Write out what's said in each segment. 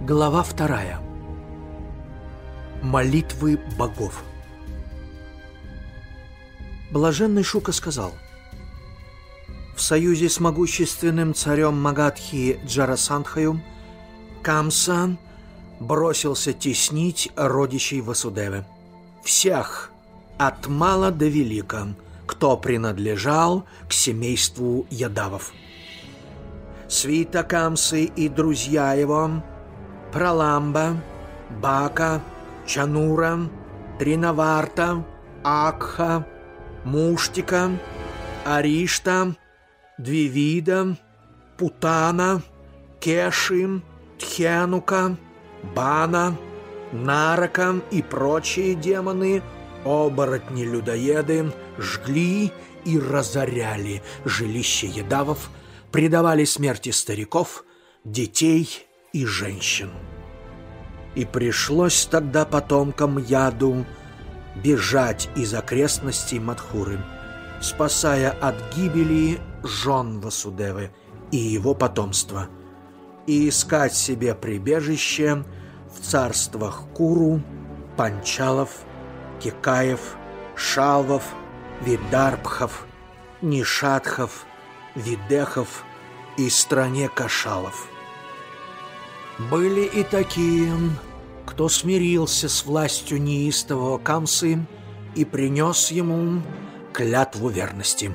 Глава 2. Молитвы богов. Блаженный Шука сказал: в союзе с могущественным царем Магадхи Джарасандхою Камса бросился теснить родичей Васудевы. Всех, от мала до велика, кто принадлежал к семейству Ядавов. Свита Камсы и друзья его — Праламба, Бака, Чанура, Тринаварта, Акха, Муштика, Аришта, Двивида, Путана, Кеши, Тхенука, Бана, Нарака и прочие демоны, оборотни-людоеды, жгли и разоряли жилища Ядавов, предавали смерти стариков, детей и женщин. И пришлось тогда потомкам Яду бежать из окрестностей Мадхуры, спасая от гибели жен Васудевы и его потомства, и искать себе прибежище в царствах Куру, Панчалов, Кекаев, Шалвов, Видарбхов, Нишадхов, Видехов и стране Кашалов. Были и такие, кто смирился с властью неистового Камсы и принес ему клятву верности.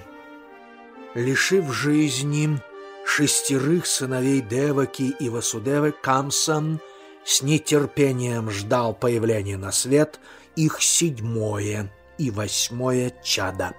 Лишив жизни 6 сыновей Деваки и Васудевы, Камса с нетерпением ждал появления на свет их 7 и 8 чада.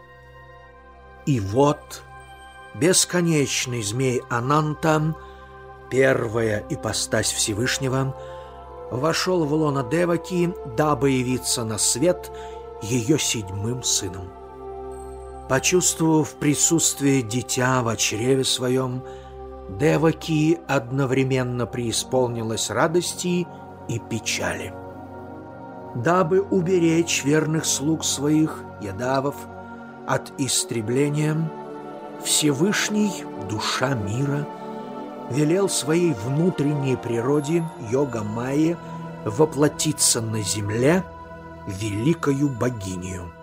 И вот бесконечный змей Ананта, первая ипостась Всевышнего, вошел в лоно Деваки, дабы явиться на свет ее 7 сыном. Почувствовав присутствие дитя в чреве своем, Деваки одновременно преисполнилась радости и печали. Дабы уберечь верных слуг своих, Ядавов, от истребления, Всевышний, душа мира, велел своей внутренней природе Йога-майе воплотиться на земле великою богинею.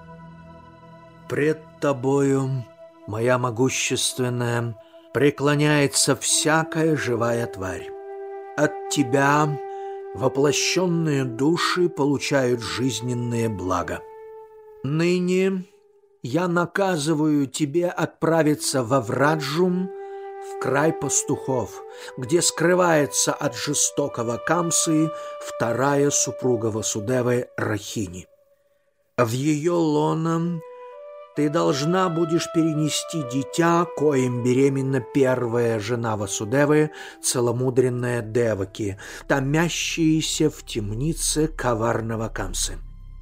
«Пред тобою, моя могущественная, преклоняется всякая живая тварь. От тебя воплощенные души получают жизненные блага. Ныне я наказываю тебе отправиться во Враджум, в край пастухов, где скрывается от жестокого Камсы 2 супруга Васудевы Рахини. В ее лоно ты должна будешь перенести дитя, коим беременна первая жена Васудевы, целомудренная Деваки, томящаяся в темнице коварного Камсы.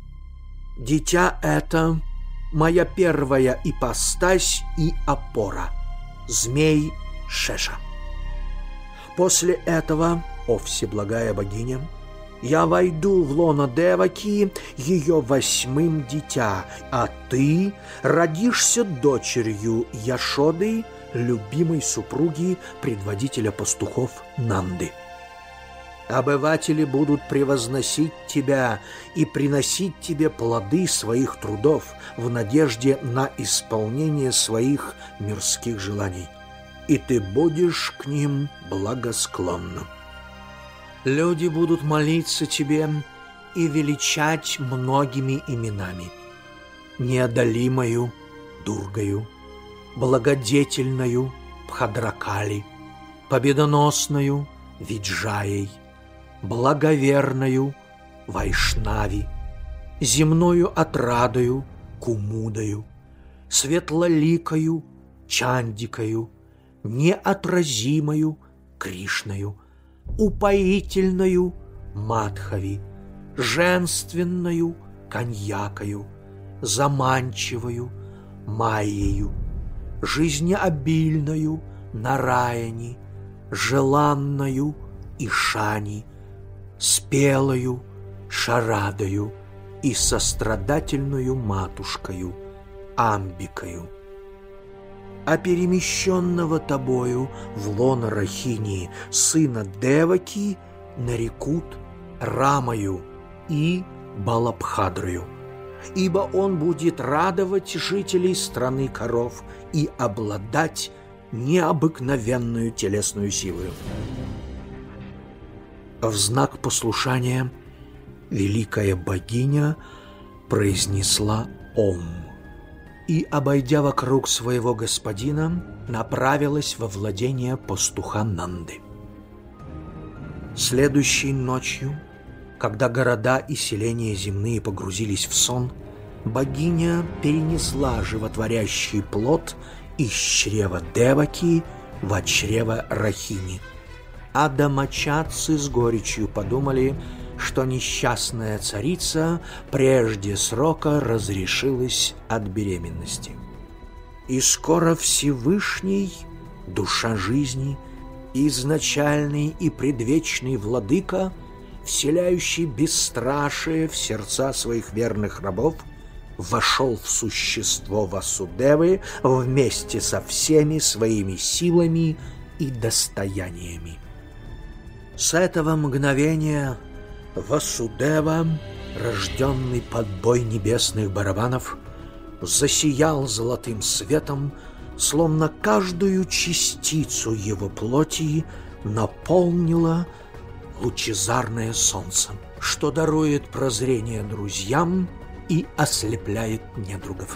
Дитя это моя первая ипостась и опора, змей Шеша. После этого, о всеблагая богиня, я войду в лоно Деваки, ее 8 дитя, а ты родишься дочерью Яшоды, любимой супруги предводителя пастухов Нанды. Обыватели будут превозносить тебя и приносить тебе плоды своих трудов в надежде на исполнение своих мирских желаний, и ты будешь к ним благосклонна. Люди будут молиться тебе и величать многими именами: неодолимою Дургою, благодетельною Бхадракали, победоносною Виджаей, благоверною Вайшнави, земною отрадою Кумудою, светлоликою Чандикою, неотразимою Кришною, упоительною Мадхави, женственною Коньякою, заманчивою Майею, жизнеобильною Нараяни, желанною Ишани, спелою Шарадою и сострадательную матушкою Амбикою. А перемещенного тобою в лоно Рахини сына Деваки нарекут Рамою и Балабхадрою, ибо он будет радовать жителей страны коров и обладать необыкновенную телесную силою. В знак послушания великая богиня произнесла «Ом» и, обойдя вокруг своего господина, направилась во владение пастуха Нанды. Следующей ночью, когда города и селения земные погрузились в сон, богиня перенесла животворящий плод из чрева Деваки в чрево Рахини. А домочадцы с горечью подумали, что несчастная царица прежде срока разрешилась от беременности. И скоро Всевышний, душа жизни, изначальный и предвечный владыка, вселяющий бесстрашие в сердца своих верных рабов, вошел в существо Васудевы вместе со всеми своими силами и достояниями. С этого мгновения Васудева, рожденный под бой небесных барабанов, засиял золотым светом, словно каждую частицу его плоти наполнило лучезарное солнце, что дарует прозрение друзьям и ослепляет недругов.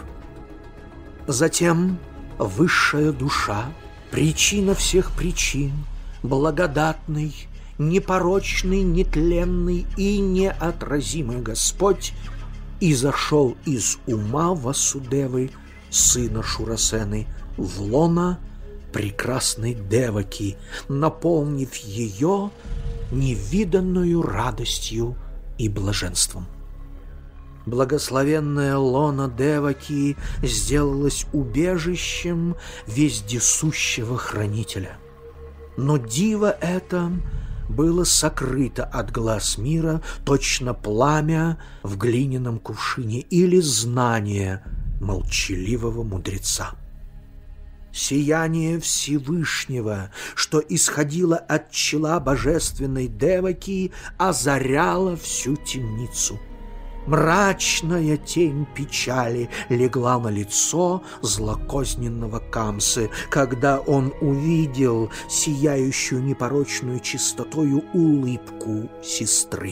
Затем высшая душа, причина всех причин, благодатный, непорочный, нетленный и неотразимый Господь, изошел из ума Васудевы, сына Шурасены, в лона прекрасной Деваки, наполнив ее невиданную радостью и блаженством. Благословенная лона Деваки сделалась убежищем вездесущего хранителя. Но диво это было сокрыто от глаз мира, точно пламя в глиняном кувшине или знание молчаливого мудреца. Сияние Всевышнего, что исходило от чела божественной Деваки, озаряло всю темницу. Мрачная тень печали легла на лицо злокозненного Камсы, когда он увидел сияющую непорочную чистотою улыбку сестры.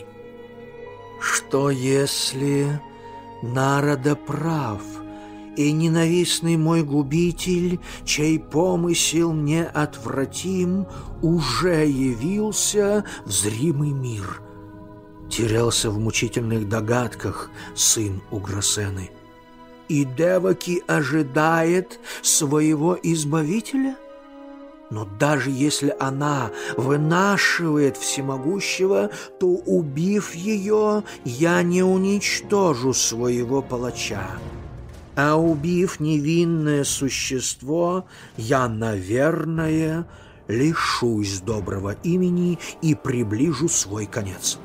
Что если Нарада прав, и ненавистный мой губитель, чей помысел неотвратим, уже явился в зримый мир? Терялся в мучительных догадках сын Уграсены. И Деваки ожидает своего избавителя? Но даже если она вынашивает всемогущего, то, убив ее, я не уничтожу своего палача. А убив невинное существо, я, наверное, лишусь доброго имени и приближу свой конец.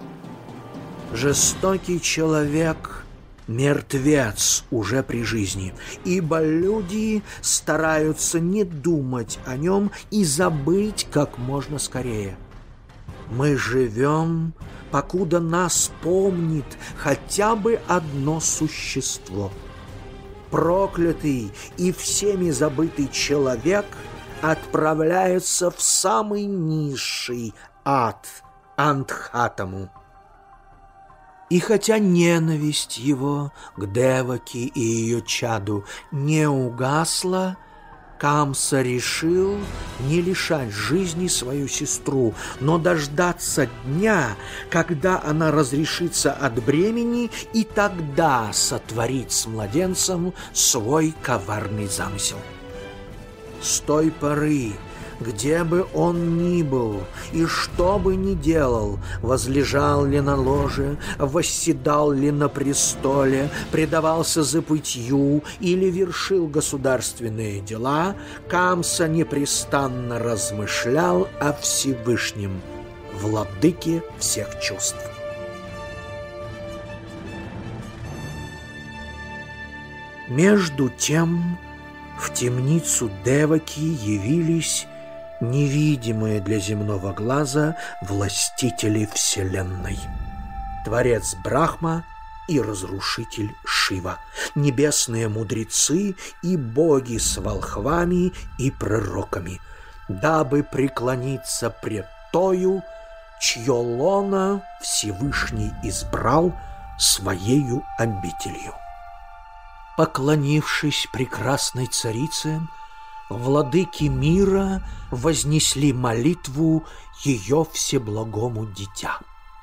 Жестокий человек — мертвец уже при жизни, ибо люди стараются не думать о нем и забыть как можно скорее. Мы живем, покуда нас помнит хотя бы одно существо. Проклятый и всеми забытый человек отправляется в самый низший ад — Андхатаму. И хотя ненависть его к Деваки и ее чаду не угасла, Камса решил не лишать жизни свою сестру, но дождаться дня, когда она разрешится от бремени, и тогда сотворить с младенцем свой коварный замысел. С той поры, где бы он ни был и что бы ни делал, возлежал ли на ложе, восседал ли на престоле, предавался забытью или вершил государственные дела, Камса непрестанно размышлял о Всевышнем, владыке всех чувств. Между тем в темницу Деваки явились невидимые для земного глаза властители Вселенной. Творец Брахма и разрушитель Шива, небесные мудрецы и боги с волхвами и пророками, дабы преклониться пред тою, чье лоно Всевышний избрал своею обителью. Поклонившись прекрасной царице, владыки мира вознесли молитву ее всеблагому дитя.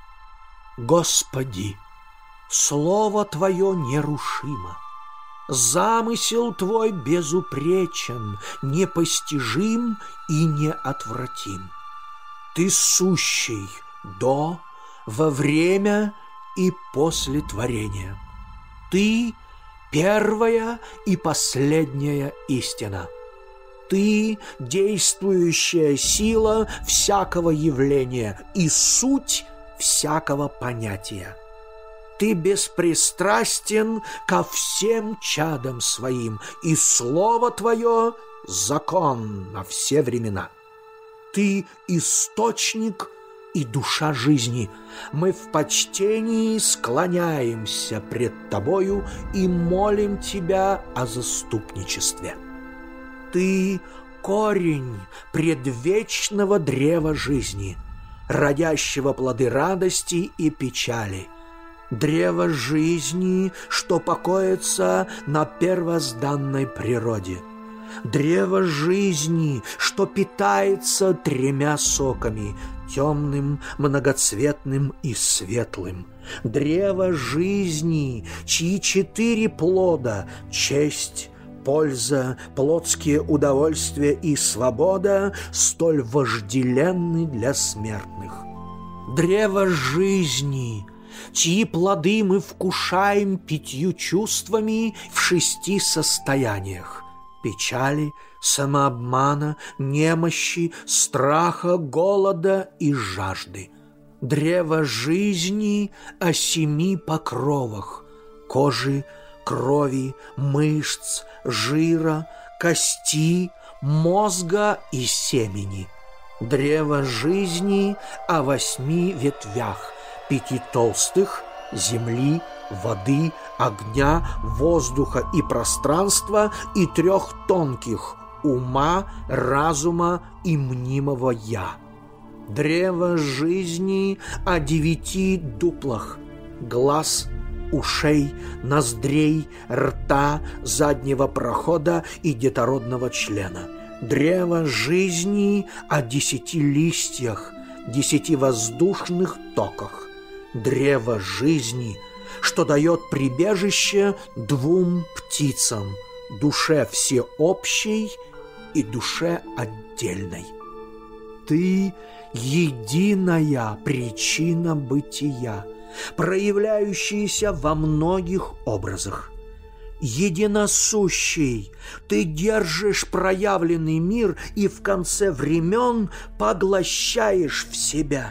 Господи, слово Твое нерушимо, замысел Твой безупречен, непостижим и неотвратим. Ты сущий до, во время и после творения. Ты первая и последняя истина. Ты действующая сила всякого явления и суть всякого понятия. Ты беспристрастен ко всем чадам своим, и слово Твое — закон на все времена. Ты источник и душа жизни. Мы в почтении склоняемся пред Тобою и молим Тебя о заступничестве. Ты — корень предвечного древа жизни, родящего плоды радости и печали, древо жизни, что покоится на первозданной природе, древо жизни, что питается тремя соками — темным, многоцветным и светлым, древо жизни, чьи 4 плода — честь, польза, плотские удовольствия и свобода — столь вожделенны для смертных, древо жизни, чьи плоды мы вкушаем 5 чувствами в 6 состояниях — печали, самообмана, немощи, страха, голода и жажды. Древо жизни о 7 покровах — кожи, крови, мышц, жира, кости, мозга и семени. Древо жизни о 8 ветвях — 5 толстых — земли, воды, огня, воздуха и пространства, и 3 тонких — ума, разума и мнимого «я». Древо жизни о 9 дуплах — глаз, ушей, ноздрей, рта, заднего прохода и детородного члена. Древо жизни о 10 листьях, 10 воздушных токах. Древо жизни, что дает прибежище 2 птицам — душе всеобщей и душе отдельной. Ты — единая причина бытия, проявляющаяся во многих образах. Единосущий, ты держишь проявленный мир и в конце времен поглощаешь в себя.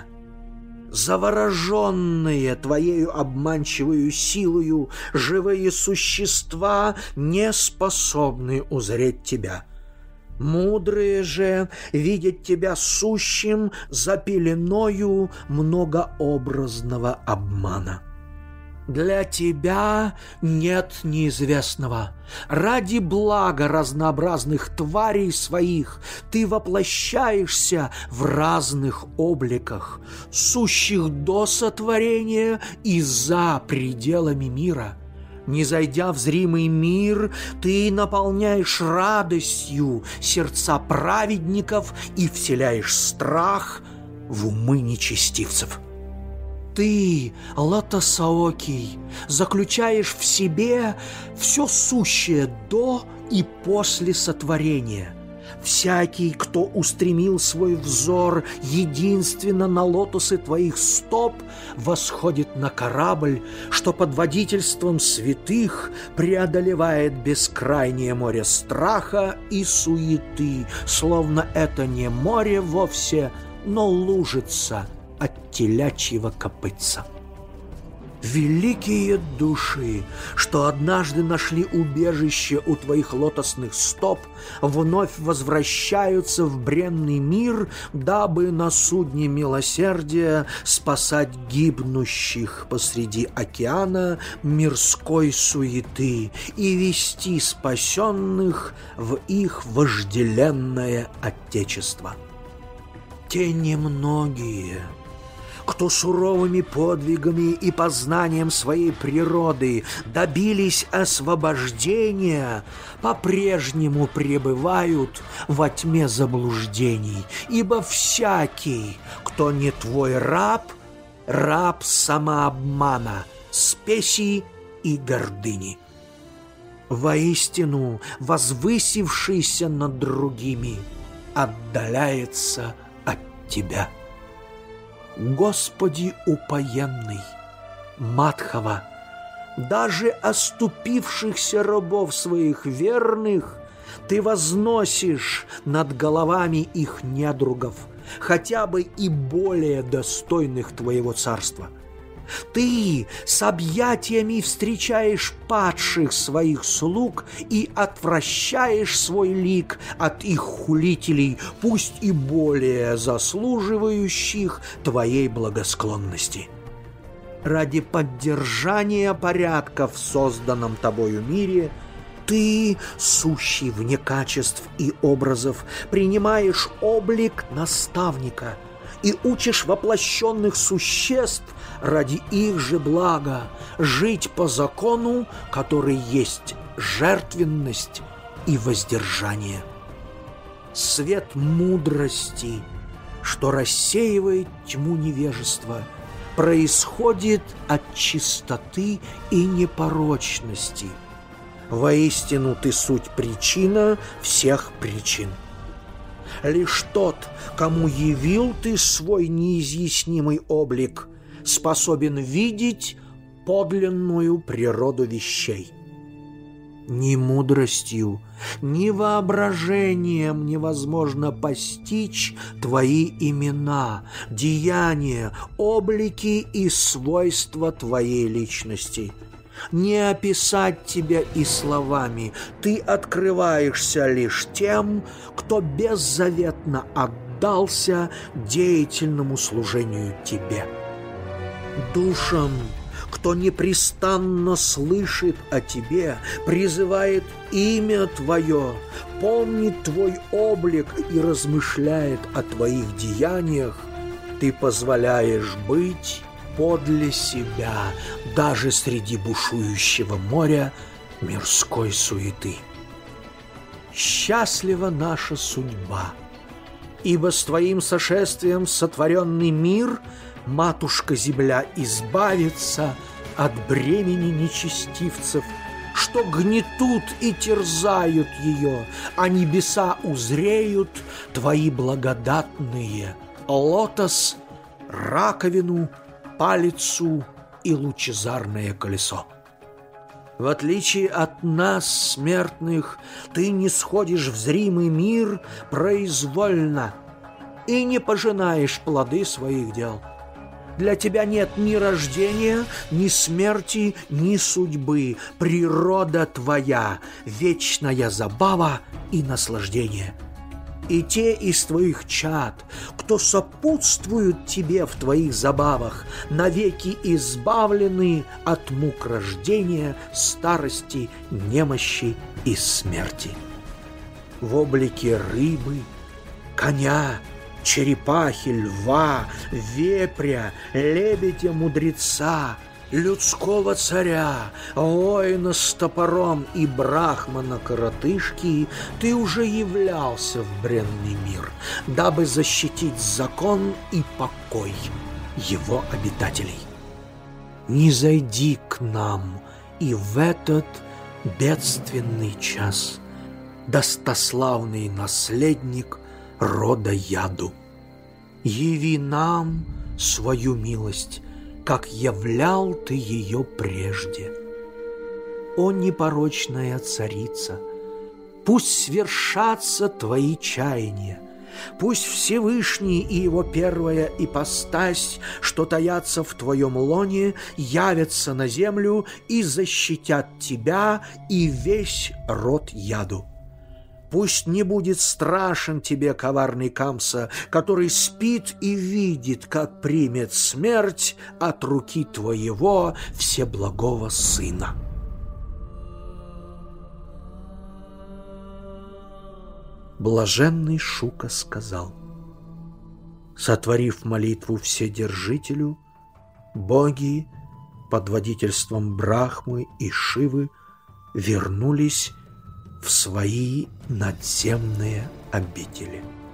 Завороженные твоею обманчивою силою живые существа не способны узреть тебя. Мудрые же видят тебя сущим за пеленою многообразного обмана. Для тебя нет неизвестного. Ради блага разнообразных тварей своих ты воплощаешься в разных обликах, сущих до сотворения и за пределами мира. Не зайдя в зримый мир, ты наполняешь радостью сердца праведников и вселяешь страх в умы нечестивцев. Ты, Лотосоокий, заключаешь в себе все сущее до и после сотворения. Всякий, кто устремил свой взор единственно на лотосы твоих стоп, восходит на корабль, что под водительством святых преодолевает бескрайнее море страха и суеты, словно это не море вовсе, но лужица от телячьего копытца. Великие души, что однажды нашли убежище у твоих лотосных стоп, вновь возвращаются в бренный мир, дабы на судне милосердия спасать гибнущих посреди океана мирской суеты и вести спасенных в их вожделенное отечество. Те немногие, кто суровыми подвигами и познанием своей природы добились освобождения, по-прежнему пребывают во тьме заблуждений, ибо всякий, кто не твой раб, раб самообмана, спеси и гордыни. Воистину, возвысившийся над другими отдаляется от тебя. Господи упоенный, Мадхава, даже оступившихся рабов своих верных ты возносишь над головами их недругов, хотя бы и более достойных твоего царства. Ты с объятиями встречаешь падших своих слуг и отвращаешь свой лик от их хулителей, пусть и более заслуживающих твоей благосклонности. Ради поддержания порядка в созданном тобою мире ты, сущий вне качеств и образов, принимаешь облик наставника и учишь воплощенных существ ради их же блага жить по закону, который есть жертвенность и воздержание. Свет мудрости, что рассеивает тьму невежества, происходит от чистоты и непорочности. Воистину ты суть причина всех причин. Лишь тот, кому явил ты свой неизъяснимый облик, способен видеть подлинную природу вещей. Ни мудростью, ни воображением невозможно постичь твои имена, деяния, облики и свойства твоей личности. Не описать тебя и словами, ты открываешься лишь тем, кто беззаветно отдался деятельному служению тебе. Душам, кто непрестанно слышит о тебе, призывает имя твое, помнит твой облик и размышляет о твоих деяниях, ты позволяешь быть подле себя даже среди бушующего моря мирской суеты. Счастлива наша судьба, ибо с твоим сошествием сотворенный мир, матушка-земля, избавится от бремени нечестивцев, что гнетут и терзают ее, а небеса узреют твои благодатные лотос, раковину, палицу и лучезарное колесо. В отличие от нас, смертных, ты не сходишь в зримый мир произвольно и не пожинаешь плоды своих дел. Для тебя нет ни рождения, ни смерти, ни судьбы. Природа твоя — вечная забава и наслаждение. И те из твоих чад, кто сопутствуют тебе в твоих забавах, навеки избавлены от мук рождения, старости, немощи и смерти. В облике рыбы, коня, черепахи, льва, вепря, лебедя-мудреца, людского царя, воина с топором и брахмана-коротышки ты уже являлся в бренный мир, дабы защитить закон и покой его обитателей. Низойди к нам и в этот бедственный час, достославный наследник рода Яду. Яви нам свою милость, как являл ты ее прежде. О непорочная царица, пусть свершатся твои чаяния, Пусть Всевышний и его первая ипостась, что таятся в твоем лоне, явятся на землю и защитят тебя и весь род яду. Пусть не будет страшен тебе коварный Камса, который спит и видит, как примет смерть от руки твоего всеблагого сына. Блаженный Шука сказал: сотворив молитву Вседержителю, боги под водительством Брахмы и Шивы вернулись в свои надземные обители.